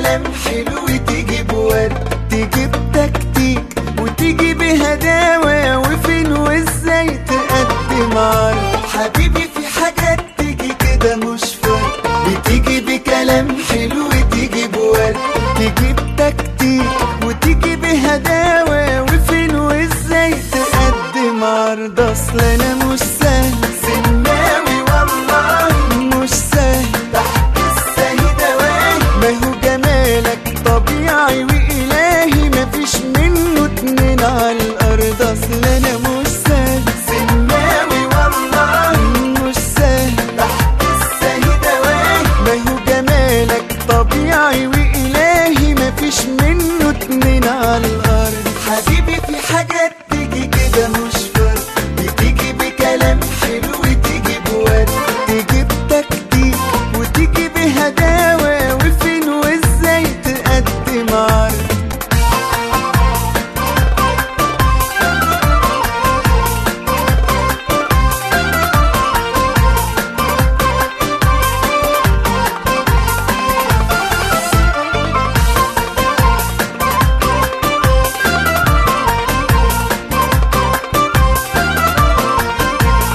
بكلام حلو تجيب ورد، تجيب تكتيك وتيجي بهداوة، وفين وازاي تقدم عرض. حبيبي في حاجات تيجي كده مش فرق، بتيجي بكلام حلو تجيب ورد، تجيب تكتيك وتيجي بهداوة، وفين وازاي تقدم عرض. اصل انا مش سهل سناوي والله، مش سهل تحت السهي دواهي، ما هو جمالك طبيعي وإلهي، مفيش منه اتنين على الأرض. أصل أنا مش سهل سناوي والله، مش سهل تحت السهي دواهي، ما هو جمالك طبيعي وإلهي، مفيش منه اتنين على الأرض. حبيبي في حاجات تيجي كده مش فرق، بتيجي بكلام حلو وتيجي بورد، تجيب تكتيك وتيجي بهداوة، وفين وازاي تقدم عرض.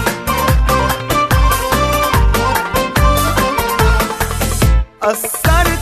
أثرت